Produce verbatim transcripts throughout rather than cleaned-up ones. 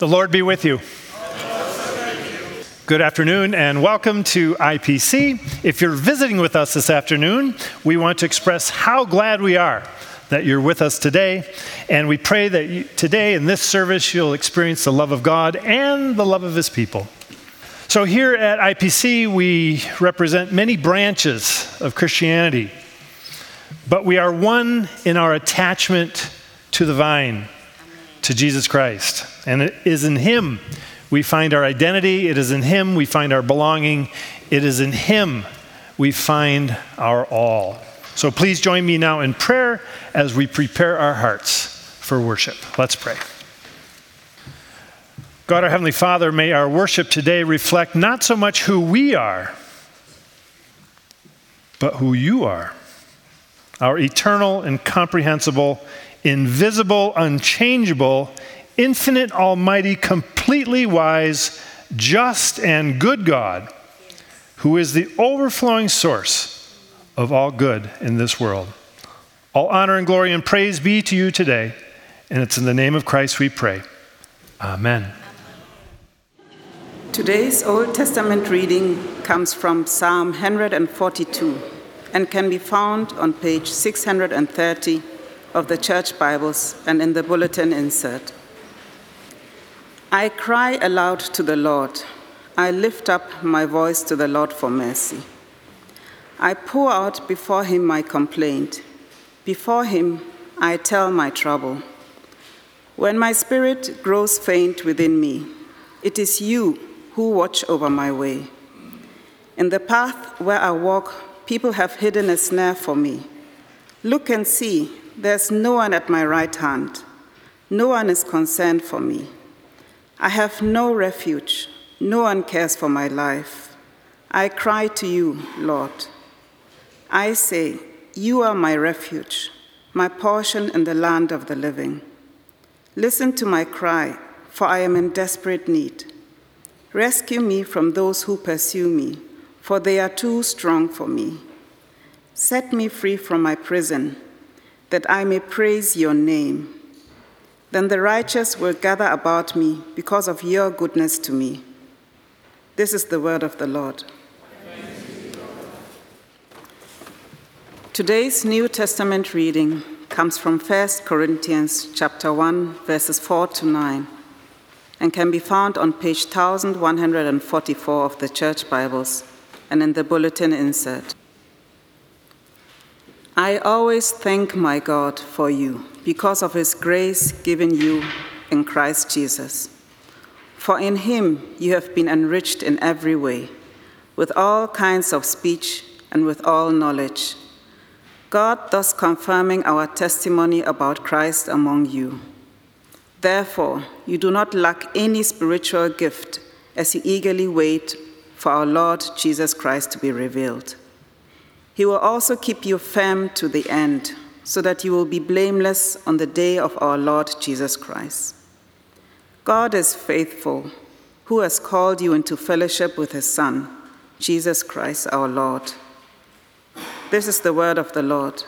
The Lord be with you. Good afternoon and welcome to I P C. If you're visiting with us this afternoon, we want to express how glad we are that you're with us today. And we pray that you, today in this service you'll experience the love of God and the love of His people. So here at I P C, we represent many branches of Christianity, but we are one in our attachment to the vine, to Jesus Christ. And it is in Him we find our identity. It is in Him we find our belonging. It is in Him we find our all. So please join me now in prayer as we prepare our hearts for worship. Let's pray. God, our Heavenly Father, may our worship today reflect not so much who we are, but who You are. Our eternal, incomprehensible, invisible, unchangeable, infinite, almighty, completely wise, just, and good God, who is the overflowing source of all good in this world. All honor and glory and praise be to You today, and it's in the name of Christ we pray. Amen. Today's Old Testament reading comes from Psalm one forty-two and can be found on page six hundred thirty of the Church Bibles and in the bulletin insert. I cry aloud to the Lord. I lift up my voice to the Lord for mercy. I pour out before Him my complaint. Before Him I tell my trouble. When my spirit grows faint within me, it is You who watch over my way. In the path where I walk, people have hidden a snare for me. Look and see, there's no one at my right hand. No one is concerned for me. I have no refuge. No one cares for my life. I cry to You, Lord. I say, You are my refuge, my portion in the land of the living. Listen to my cry, for I am in desperate need. Rescue me from those who pursue me, for they are too strong for me. Set me free from my prison, that I may praise Your name. Then the righteous will gather about me because of Your goodness to me. This is the word of the Lord. Today's New Testament reading comes from First Corinthians chapter one, verses four to nine, and can be found on page one thousand forty-four of the Church Bibles and in the bulletin insert. I always thank my God for you because of His grace given you in Christ Jesus. For in Him you have been enriched in every way, with all kinds of speech and with all knowledge, God thus confirming our testimony about Christ among you. Therefore, you do not lack any spiritual gift as you eagerly wait for our Lord Jesus Christ to be revealed. He will also keep you firm to the end, so that you will be blameless on the day of our Lord Jesus Christ. God is faithful, who has called you into fellowship with His Son, Jesus Christ our Lord. This is the word of the Lord.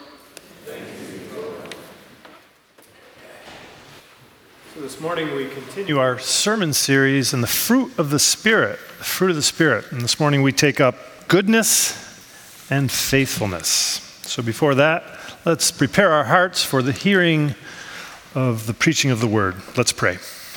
So this morning we continue our sermon series in the fruit of the Spirit, the fruit of the Spirit. And this morning we take up goodness and faithfulness. So before that, let's prepare our hearts for the hearing of the preaching of the word. Let's pray.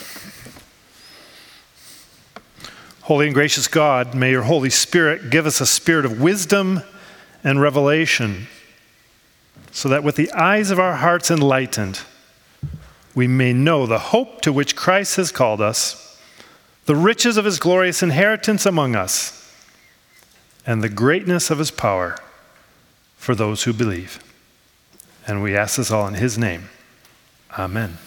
Holy and gracious God, may Your Holy Spirit give us a spirit of wisdom and revelation, so that with the eyes of our hearts enlightened, we may know the hope to which Christ has called us, the riches of His glorious inheritance among us, and the greatness of His power for those who believe. And we ask this all in His name. Amen.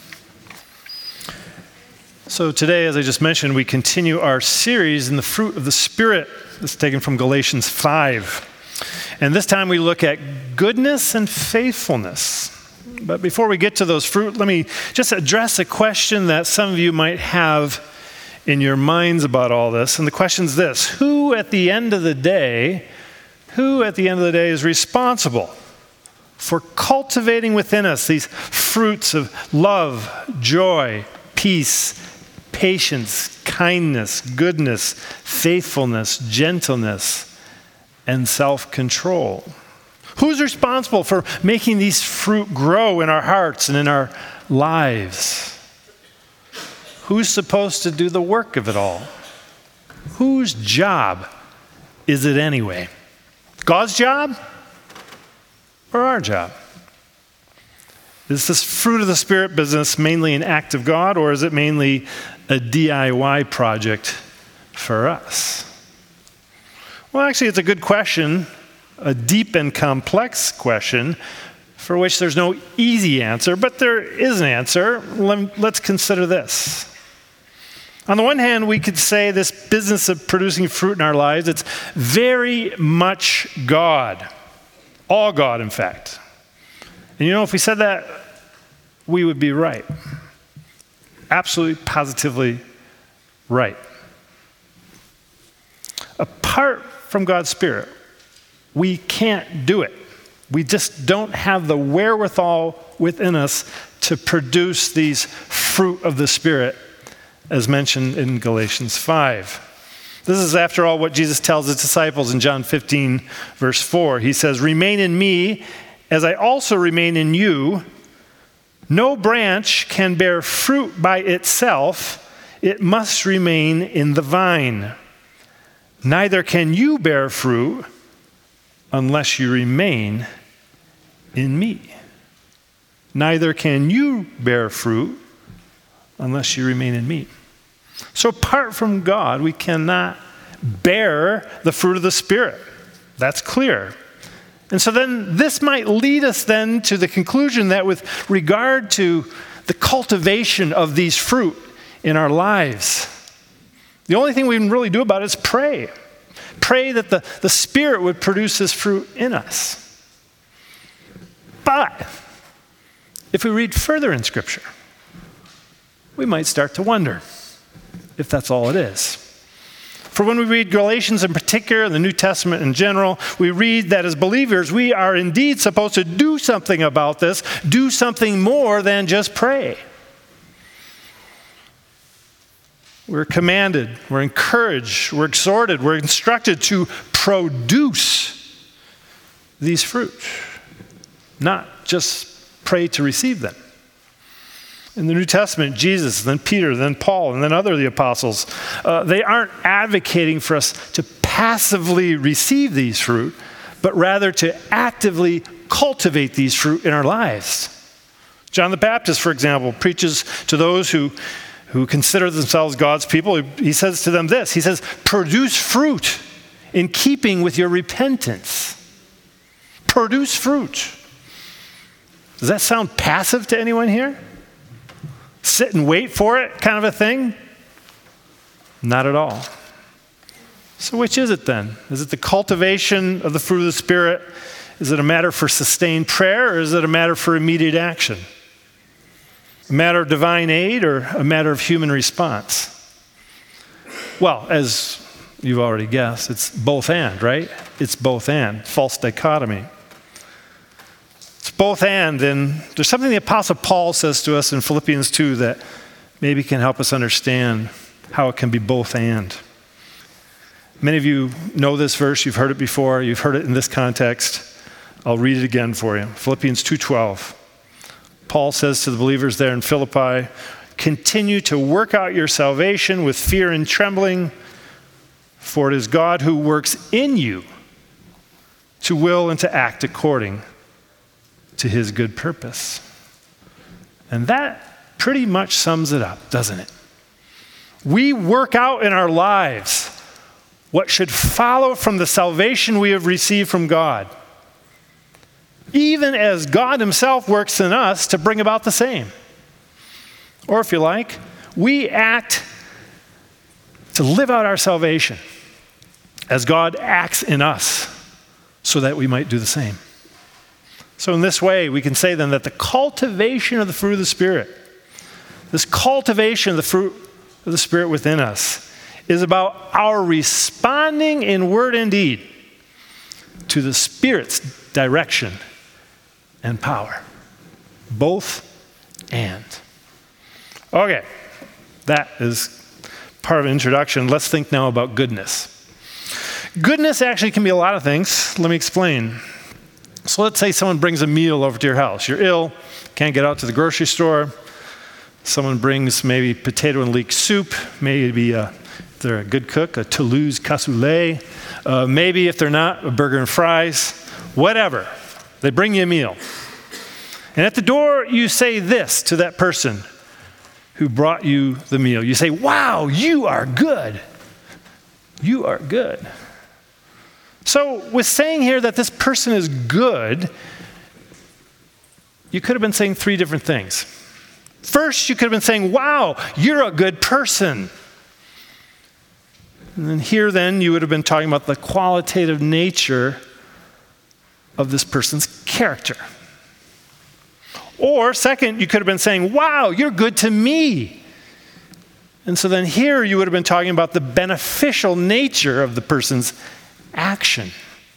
So today, as I just mentioned, we continue our series in the fruit of the Spirit. This is taken from Galatians five. And this time we look at goodness and faithfulness. But before we get to those fruit, let me just address a question that some of you might have in your minds about all this. And the question is this: who at the end of the day, who at the end of the day is responsible for cultivating within us these fruits of love, joy, peace, patience, kindness, goodness, faithfulness, gentleness, and self-control. Who's responsible for making these fruit grow in our hearts and in our lives? Who's supposed to do the work of it all? Whose job is it anyway? God's job or our job? Is this fruit of the Spirit business mainly an act of God, or is it mainly a D I Y project for us? Well, actually, it's a good question, a deep and complex question for which there's no easy answer, but there is an answer. Let's consider this. On the one hand, we could say this business of producing fruit in our lives, it's very much God. All God, in fact. And you know, if we said that, we would be right. Absolutely, positively right. Apart from God's Spirit, we can't do it. We just don't have the wherewithal within us to produce these fruit of the Spirit, as mentioned in Galatians five. This is, after all, what Jesus tells his disciples in John fifteen, verse four. He says, "Remain in me, as I also remain in you. No branch can bear fruit by itself. It must remain in the vine. Neither can you bear fruit unless you remain in me." Neither can you bear fruit unless you remain in me. So apart from God, we cannot bear the fruit of the Spirit. That's clear. And so then this might lead us then to the conclusion that with regard to the cultivation of these fruit in our lives, the only thing we can really do about it is pray. Pray that the, the Spirit would produce this fruit in us. But if we read further in Scripture, we might start to wonder if that's all it is. For when we read Galatians in particular, and the New Testament in general, we read that as believers, we are indeed supposed to do something about this, do something more than just pray. We're commanded, we're encouraged, we're exhorted, we're instructed to produce these fruit, not just pray to receive them. In the New Testament, Jesus, then Peter, then Paul, and then other of the apostles, uh, they aren't advocating for us to passively receive these fruit, but rather to actively cultivate these fruit in our lives. John the Baptist, for example, preaches to those who, who consider themselves God's people. He says to them this, he says, "Produce fruit in keeping with your repentance." Produce fruit. Does that sound passive to anyone here? Sit and wait for it kind of a thing? Not at all. So which is it then? Is it the cultivation of the fruit of the Spirit? Is it a matter for sustained prayer, or is it a matter for immediate action? A matter of divine aid or a matter of human response? Well, as you've already guessed, it's both and, right? It's both and. False dichotomy. It's both and, and there's something the Apostle Paul says to us in Philippians two that maybe can help us understand how it can be both and. Many of you know this verse, you've heard it before, you've heard it in this context. I'll read it again for you. Philippians two twelve. Paul says to the believers there in Philippi, "Continue to work out your salvation with fear and trembling, for it is God who works in you to will and to act according to his good purpose." And that pretty much sums it up, doesn't it? We work out in our lives what should follow from the salvation we have received from God, even as God himself works in us to bring about the same. Or if you like, we act to live out our salvation as God acts in us so that we might do the same. So in this way, we can say then that the cultivation of the fruit of the Spirit, this cultivation of the fruit of the Spirit within us, is about our responding in word and deed to the Spirit's direction and power. Both and. Okay, that is part of an introduction. Let's think now about goodness. Goodness actually can be a lot of things. Let me explain. So let's say someone brings a meal over to your house. You're ill, can't get out to the grocery store. Someone brings maybe potato and leek soup, maybe a, if they're a good cook, a Toulouse cassoulet. Uh, maybe if they're not, a burger and fries, whatever. They bring you a meal. And at the door, you say this to that person who brought you the meal. You say, wow, you are good. You are good. So with saying here that this person is good, you could have been saying three different things. First, you could have been saying, wow, you're a good person. And then here then, you would have been talking about the qualitative nature of this person's character. Or second, you could have been saying, wow, you're good to me. And so then here you would have been talking about the beneficial nature of the person's action.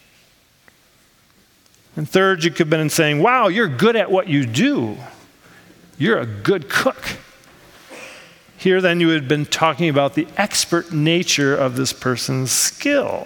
And third, you could have been saying, wow, you're good at what you do. You're a good cook. Here then you would have been talking about the expert nature of this person's skill.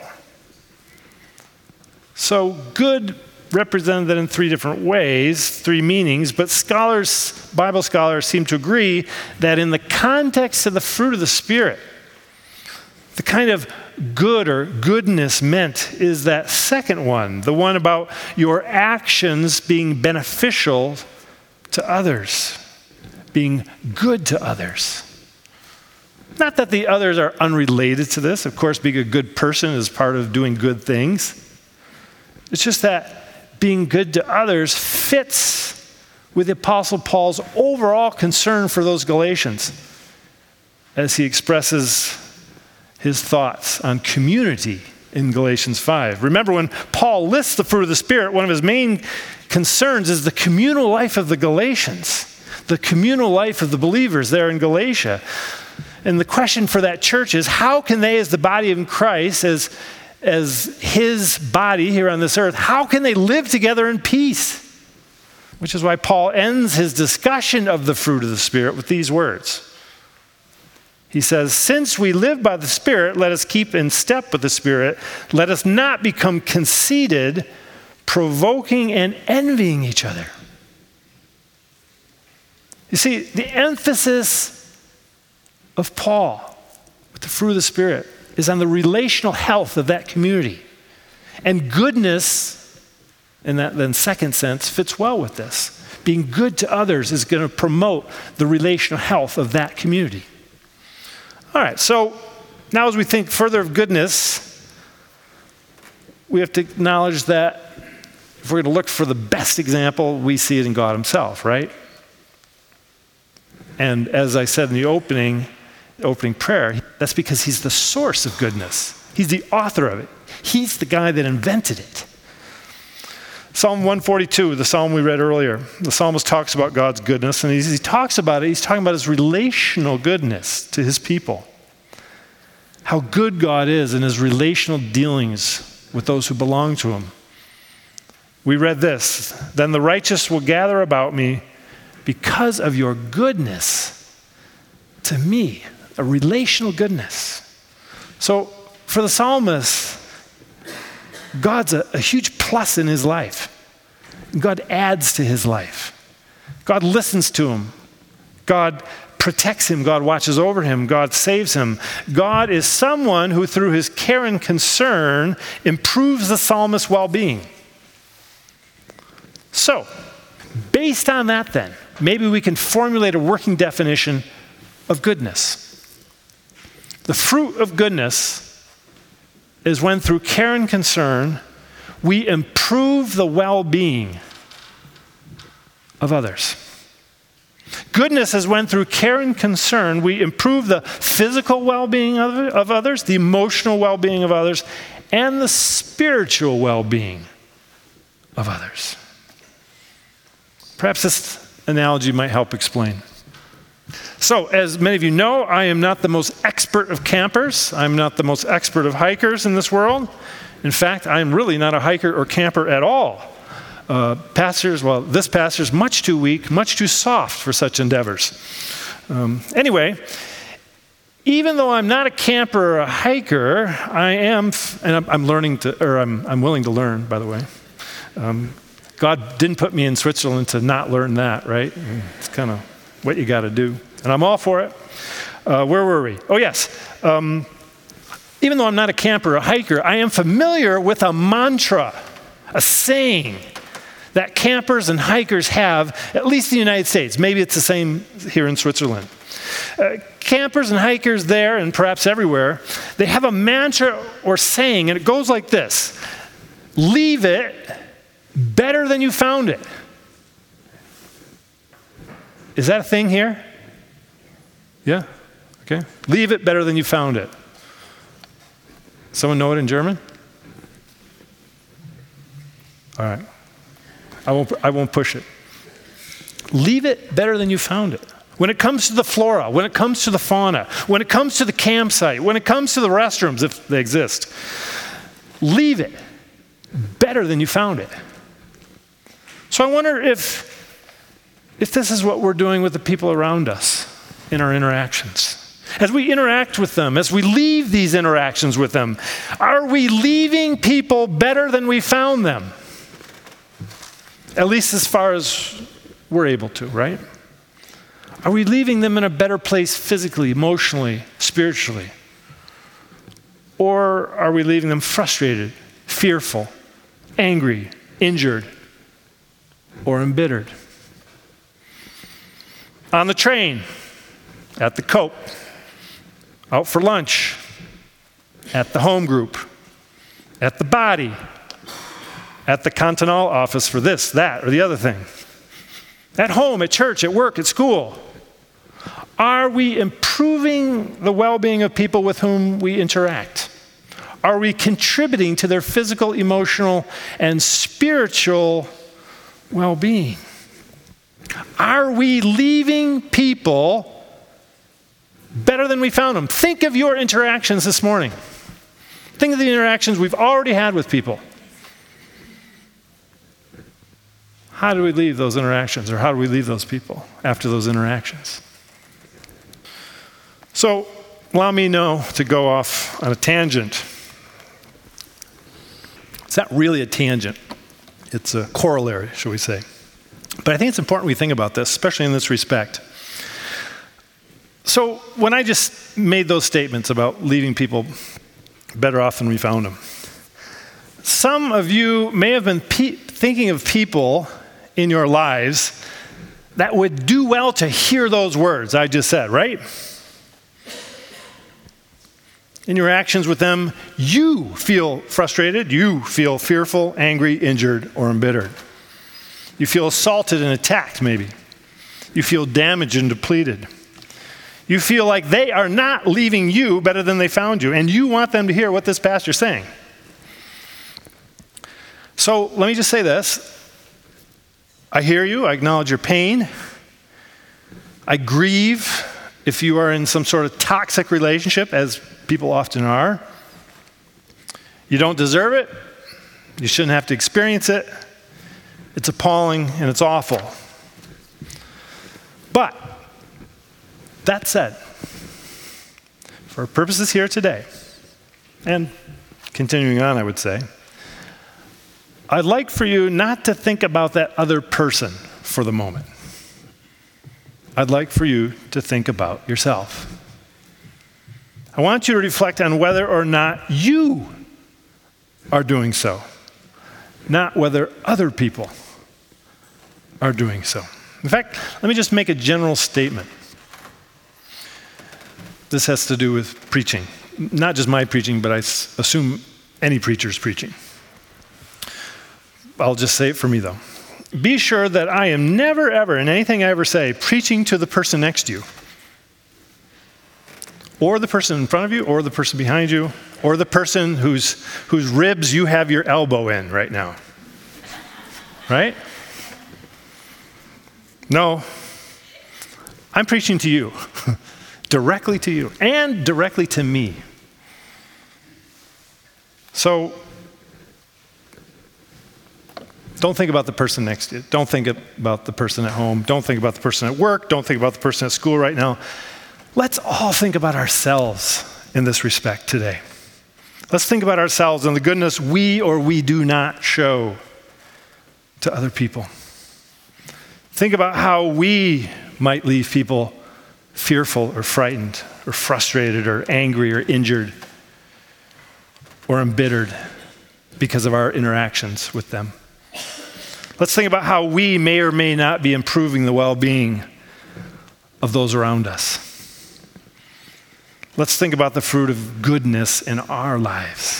So good represented that in three different ways, three meanings, but scholars, Bible scholars seem to agree that in the context of the fruit of the Spirit, the kind of good or goodness meant is that second one, the one about your actions being beneficial to others, being good to others. Not that the others are unrelated to this. Of course, being a good person is part of doing good things. It's just that being good to others fits with the Apostle Paul's overall concern for those Galatians as he expresses his thoughts on community in Galatians five. Remember, when Paul lists the fruit of the Spirit, one of his main concerns is the communal life of the Galatians, the communal life of the believers there in Galatia. And the question for that church is, how can they, as the body of Christ, as, as his body here on this earth, how can they live together in peace? Which is why Paul ends his discussion of the fruit of the Spirit with these words. He says, since we live by the Spirit, let us keep in step with the Spirit. Let us not become conceited, provoking and envying each other. You see, the emphasis of Paul with the fruit of the Spirit is on the relational health of that community. And goodness, in that then second sense, fits well with this. Being good to others is going to promote the relational health of that community. All right, so now as we think further of goodness, we have to acknowledge that if we're going to look for the best example, we see it in God himself, right? And as I said in the opening, opening prayer, that's because he's the source of goodness. He's the author of it. He's the guy that invented it. Psalm one forty-two, the psalm we read earlier, the psalmist talks about God's goodness, and he talks about it, he's talking about his relational goodness to his people. How good God is in his relational dealings with those who belong to him. We read this, then the righteous will gather about me because of your goodness to me, a relational goodness. So for the psalmist, God's a, a huge plus in his life. God adds to his life. God listens to him. God protects him. God watches over him. God saves him. God is someone who, through his care and concern, improves the psalmist's well-being. So, based on that then, maybe we can formulate a working definition of goodness. The fruit of goodness is when through care and concern, we improve the well-being of others. Goodness is when through care and concern, we improve the physical well-being of, of others, the emotional well-being of others, and the spiritual well-being of others. Perhaps this analogy might help explain. So, as many of you know, I am not the most expert of campers. I'm not the most expert of hikers in this world. In fact, I'm really not a hiker or camper at all. Uh, pastors, well, this pastor is much too weak, much too soft for such endeavors. Um, anyway, even though I'm not a camper or a hiker, I am, and I'm, I'm learning to, or I'm, I'm willing to learn, by the way. Um, God didn't put me in Switzerland to not learn that, right? It's kind of what you got to do. And I'm all for it. Uh, where were we? Oh, yes. Um, even though I'm not a camper or a hiker, I am familiar with a mantra, a saying that campers and hikers have, at least in the United States. Maybe it's the same here in Switzerland. Uh, campers and hikers there, and perhaps everywhere, they have a mantra or saying, and it goes like this: leave it better than you found it. Is that a thing here? Yeah? Okay. Leave it better than you found it. Someone know it in German? All right. I won't, I won't push it. Leave it better than you found it. When it comes to the flora, when it comes to the fauna, when it comes to the campsite, when it comes to the restrooms, if they exist, leave it better than you found it. So I wonder if, if this is what we're doing with the people around us in our interactions. As we interact with them, as we leave these interactions with them, are we leaving people better than we found them? At least as far as we're able to, right? Are we leaving them in a better place physically, emotionally, spiritually? Or are we leaving them frustrated, fearful, angry, injured, or embittered? On the train, at the Cope, out for lunch, at the home group, at the body, at the Cantonal office for this, that, or the other thing. At home, at church, at work, at school. Are we improving the well-being of people with whom we interact? Are we contributing to their physical, emotional, and spiritual well-being? Are we leaving people better than we found them? Think of your interactions this morning. Think of the interactions we've already had with people. How do we leave those interactions, or how do we leave those people after those interactions? So, allow me now to go off on a tangent. It's not really a tangent. It's a corollary, shall we say. But I think it's important we think about this, especially in this respect. So, when I just made those statements about leaving people better off than we found them, some of you may have been pe- thinking of people in your lives that would do well to hear those words I just said, right? In your actions with them, you feel frustrated, you feel fearful, angry, injured, or embittered. You feel assaulted and attacked, maybe. You feel damaged and depleted. You feel like they are not leaving you better than they found you, and you want them to hear what this pastor's saying. So let me just say this. I hear you. I acknowledge your pain. I grieve if you are in some sort of toxic relationship, as people often are. You don't deserve it. You shouldn't have to experience it. It's appalling and it's awful. But, that said, for our purposes here today, and continuing on, I would say, I'd like for you not to think about that other person for the moment. I'd like for you to think about yourself. I want you to reflect on whether or not you are doing so, not whether other people are doing so. In fact, let me just make a general statement. This has to do with preaching. Not just my preaching, but I s- assume any preacher's preaching. I'll just say it for me, though. Be sure that I am never, ever, in anything I ever say, preaching to the person next to you, or the person in front of you, or the person behind you, or the person whose, whose ribs you have your elbow in right now. Right? No. I'm preaching to you, directly to you, and directly to me. So, don't think about the person next to you. Don't think about the person at home. Don't think about the person at work. Don't think about the person at school right now. Let's all think about ourselves in this respect today. Let's think about ourselves and the goodness we or we do not show to other people. Think about how we might leave people fearful or frightened or frustrated or angry or injured or embittered because of our interactions with them. Let's think about how we may or may not be improving the well-being of those around us. Let's think about the fruit of goodness in our lives.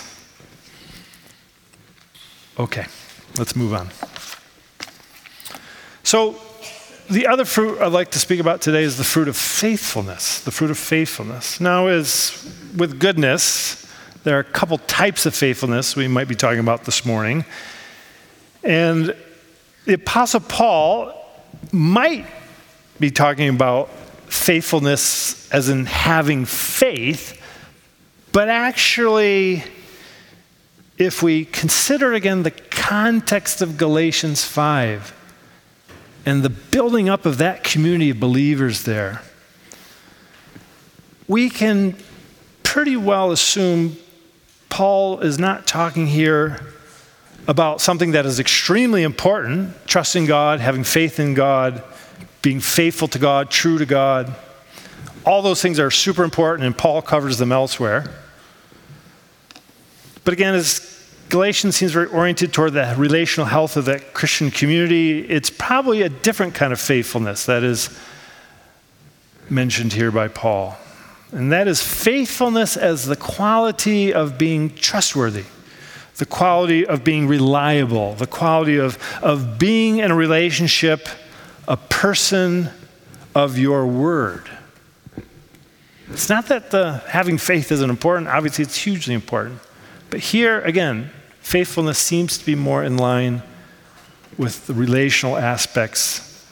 Okay, let's move on. So, the other fruit I'd like to speak about today is the fruit of faithfulness. The fruit of faithfulness. Now, as with goodness, there are a couple types of faithfulness we might be talking about this morning. And the Apostle Paul might be talking about faithfulness as in having faith, but actually, if we consider again the context of Galatians five and the building up of that community of believers there, we can pretty well assume Paul is not talking here about something that is extremely important, trusting God, having faith in God, being faithful to God, true to God. All those things are super important, and Paul covers them elsewhere. But again, as Galatians seems very oriented toward the relational health of that Christian community, it's probably a different kind of faithfulness that is mentioned here by Paul. And that is faithfulness as the quality of being trustworthy, the quality of being reliable, the quality of, of being in a relationship a person of your word. It's not that the having faith isn't important. Obviously, it's hugely important. But here, again, faithfulness seems to be more in line with the relational aspects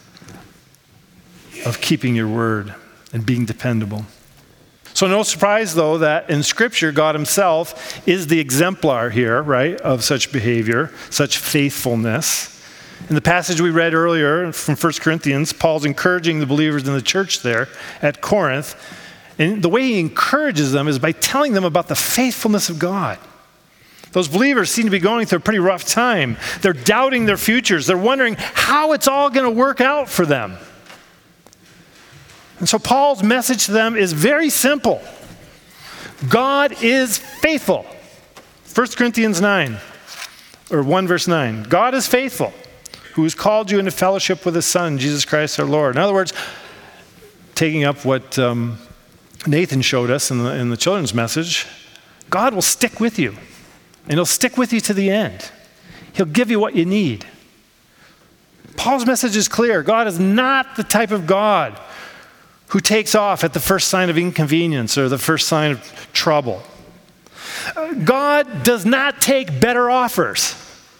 of keeping your word and being dependable. So no surprise, though, that in Scripture, God himself is the exemplar here, right, of such behavior, such faithfulness. In the passage we read earlier from First Corinthians, Paul's encouraging the believers in the church there at Corinth. And the way he encourages them is by telling them about the faithfulness of God. Those believers seem to be going through a pretty rough time. They're doubting their futures. They're wondering how it's all going to work out for them. And so Paul's message to them is very simple. God is faithful. First Corinthians nine, or one verse nine. God is faithful, who has called you into fellowship with his Son, Jesus Christ our Lord. In other words, taking up what um, Nathan showed us in the, in the children's message, God will stick with you, and he'll stick with you to the end. He'll give you what you need. Paul's message is clear. God is not the type of God who takes off at the first sign of inconvenience or the first sign of trouble. God does not take better offers.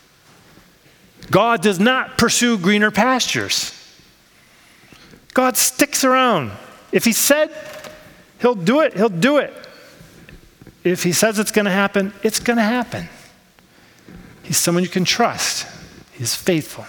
God does not pursue greener pastures. God sticks around. If he said he'll do it, he'll do it. If he says it's going to happen, it's going to happen. He's someone you can trust. He's faithful.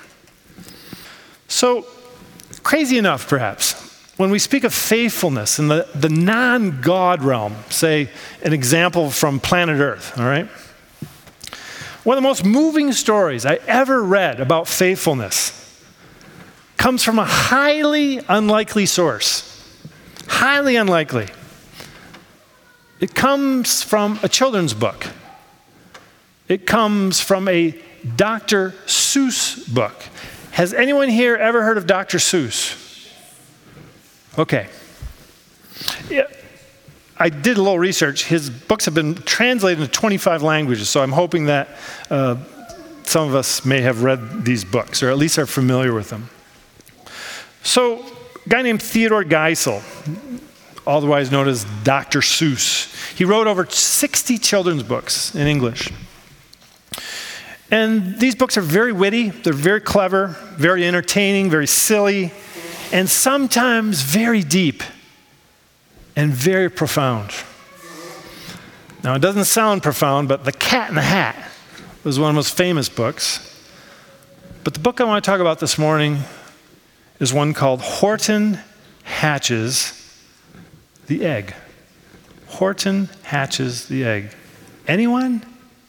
So, crazy enough, perhaps, when we speak of faithfulness in the, the non-God realm, say an example from planet Earth, all right? One of the most moving stories I ever read about faithfulness comes from a highly unlikely source. Highly unlikely. It comes from a children's book. It comes from a Doctor Seuss book. Has anyone here ever heard of Doctor Seuss? Okay. Yeah. I did a little research. His books have been translated into twenty-five languages, so I'm hoping that uh, some of us may have read these books, or at least are familiar with them. So, a guy named Theodore Geisel, otherwise known as Doctor Seuss, he wrote over sixty children's books in English. And these books are very witty, they're very clever, very entertaining, very silly, and sometimes very deep and very profound. Now, it doesn't sound profound, but The Cat in the Hat was one of the most famous books. But the book I want to talk about this morning is one called Horton Hatch's the egg. Horton hatches the egg. Anyone?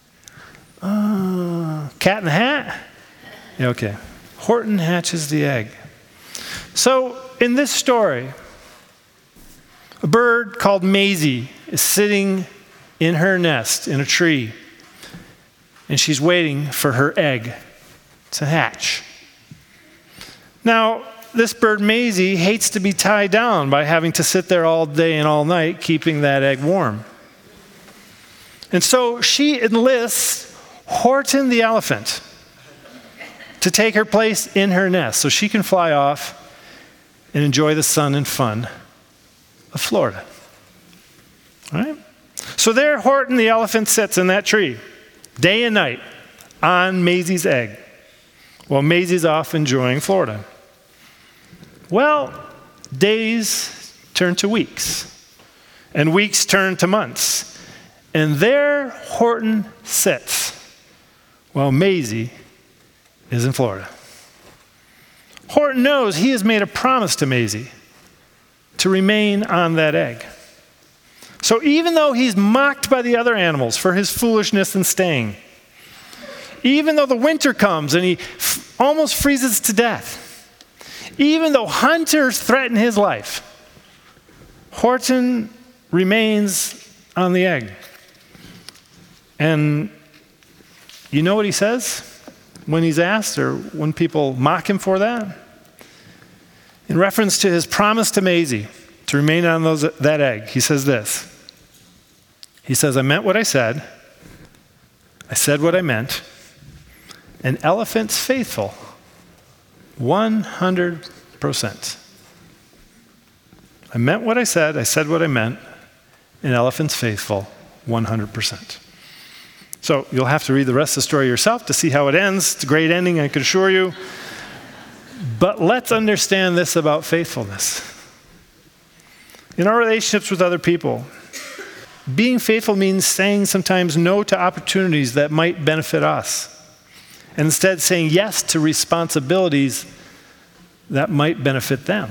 Uh, cat in the hat? Yeah, okay. Horton hatches the egg. So in this story, a bird called Maisie is sitting in her nest in a tree, and she's waiting for her egg to hatch. Now, this bird Maisie hates to be tied down by having to sit there all day and all night keeping that egg warm. And so she enlists Horton the elephant to take her place in her nest so she can fly off and enjoy the sun and fun of Florida. All right? So there Horton the elephant sits in that tree, day and night, on Maisie's egg, while Maisie's off enjoying Florida. Well, days turn to weeks, and weeks turn to months, and there Horton sits, while Maisie is in Florida. Horton knows he has made a promise to Maisie to remain on that egg. So even though he's mocked by the other animals for his foolishness in staying, even though the winter comes and he f- almost freezes to death, even though hunters threaten his life, Horton remains on the egg. And you know what he says when he's asked, or when people mock him for that? In reference to his promise to Maisie to remain on those, that egg, he says this. He says, I meant what I said. I said what I meant. An elephant's faithful. one hundred percent. I meant what I said. I said what I meant. An elephant's faithful. one hundred percent. So you'll have to read the rest of the story yourself to see how it ends. It's a great ending, I can assure you. But let's understand this about faithfulness. In our relationships with other people, being faithful means saying sometimes no to opportunities that might benefit us, and instead saying yes to responsibilities that might benefit them.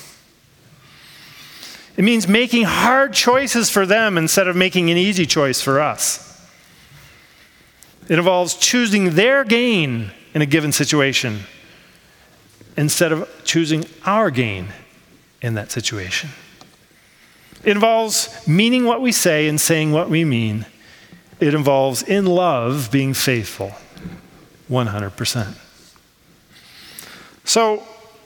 It means making hard choices for them instead of making an easy choice for us. It involves choosing their gain in a given situation instead of choosing our gain in that situation. It involves meaning what we say and saying what we mean. It involves, in love, being faithful, one hundred percent. So,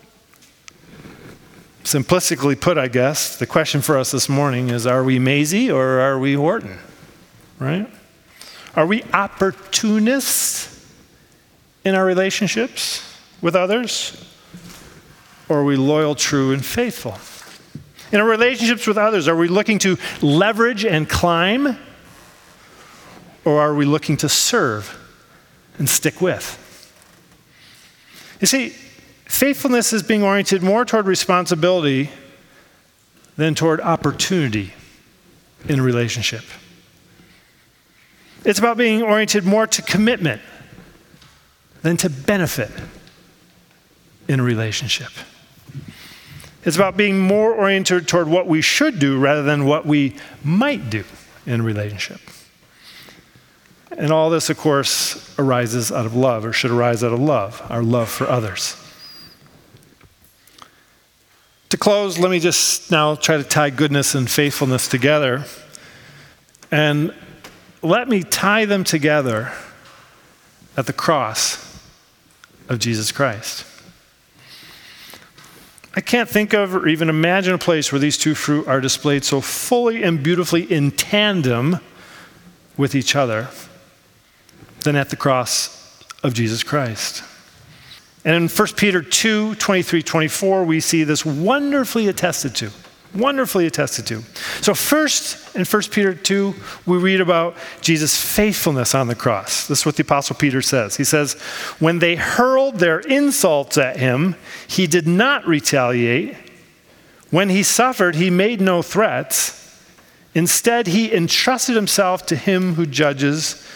simplistically put, I guess, the question for us this morning is, are we Maisie or are we Horton? Right? Are we opportunists in our relationships with others? Or are we loyal, true, and faithful? In our relationships with others, are we looking to leverage and climb? Or are we looking to serve and stick with? You see, faithfulness is being oriented more toward responsibility than toward opportunity in a relationship. It's about being oriented more to commitment than to benefit in a relationship. It's about being more oriented toward what we should do rather than what we might do in a relationship. And all this, of course, arises out of love, or should arise out of love, our love for others. To close, let me just now try to tie goodness and faithfulness together. And let me tie them together at the cross of Jesus Christ. I can't think of or even imagine a place where these two fruit are displayed so fully and beautifully in tandem with each other than at the cross of Jesus Christ. And in First Peter two, twenty-three, twenty-four, we see this wonderfully attested to. Wonderfully attested to. So first, in First Peter two, we read about Jesus' faithfulness on the cross. This is what the Apostle Peter says. He says, when they hurled their insults at him, he did not retaliate. When he suffered, he made no threats. Instead, he entrusted himself to him who judges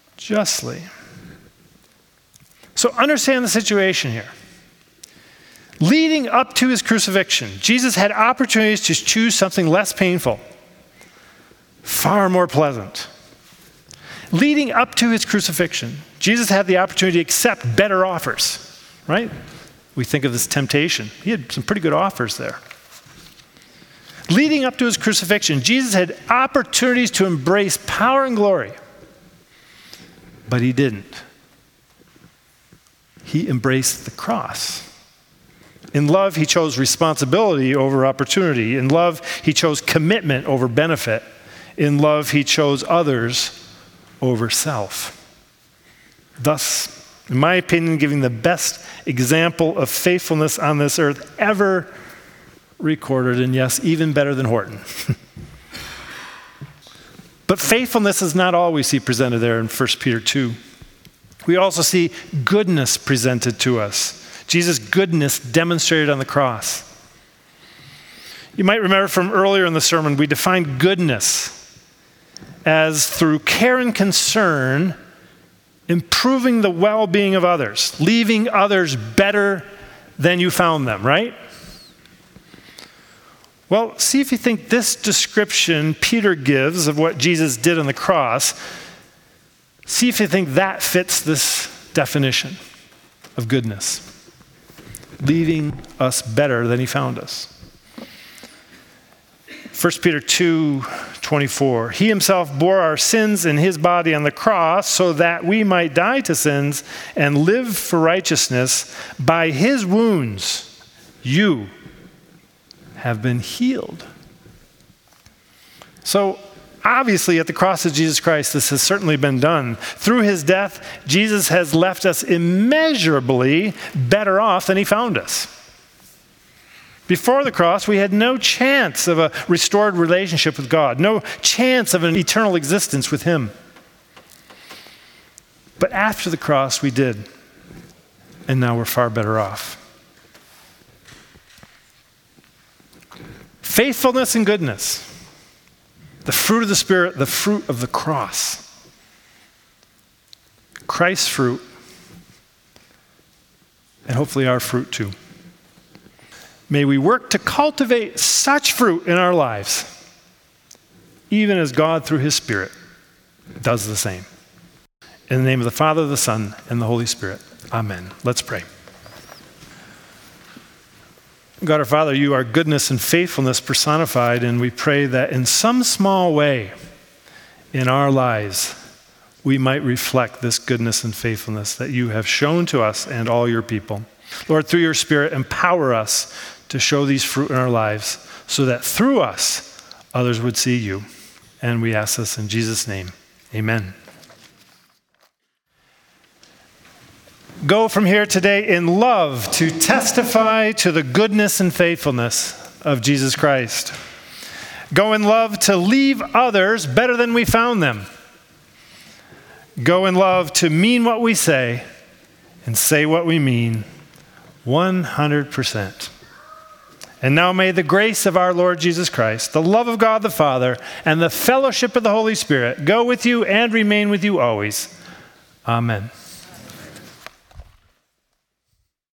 justly. So understand the situation here. Leading up to his crucifixion, Jesus had opportunities to choose something less painful, far more pleasant. Leading up to his crucifixion, Jesus had the opportunity to accept better offers, right? We think of this temptation. He had some pretty good offers there. Leading up to his crucifixion, Jesus had opportunities to embrace power and glory, but he didn't. He embraced the cross. In love, he chose responsibility over opportunity. In love, he chose commitment over benefit. In love, he chose others over self. Thus, in my opinion, giving the best example of faithfulness on this earth ever recorded, and yes, even better than Horton. But faithfulness is not all we see presented there in First Peter two. We also see goodness presented to us. Jesus' goodness demonstrated on the cross. You might remember from earlier in the sermon, we defined goodness as through care and concern, improving the well-being of others, leaving others better than you found them, right? Well, see if you think this description Peter gives of what Jesus did on the cross, see if you think that fits this definition of goodness. Leaving us better than he found us. First Peter two twenty-four, he himself bore our sins in his body on the cross so that we might die to sins and live for righteousness. By his wounds, you have been healed. So, obviously, at the cross of Jesus Christ, this has certainly been done. Through his death, Jesus has left us immeasurably better off than he found us. Before the cross, we had no chance of a restored relationship with God, no chance of an eternal existence with him. But after the cross, we did. And now we're far better off. Faithfulness and goodness. The fruit of the Spirit, the fruit of the cross. Christ's fruit, and hopefully our fruit too. May we work to cultivate such fruit in our lives, even as God through his Spirit does the same. In the name of the Father, the Son, and the Holy Spirit. Amen. Let's pray. God our Father, you are goodness and faithfulness personified, and we pray that in some small way in our lives, we might reflect this goodness and faithfulness that you have shown to us and all your people. Lord, through your Spirit, empower us to show these fruit in our lives so that through us, others would see you. And we ask this in Jesus' name. Amen. Go from here today in love to testify to the goodness and faithfulness of Jesus Christ. Go in love to leave others better than we found them. Go in love to mean what we say and say what we mean one hundred percent. And now may the grace of our Lord Jesus Christ, the love of God the Father, and the fellowship of the Holy Spirit go with you and remain with you always. Amen.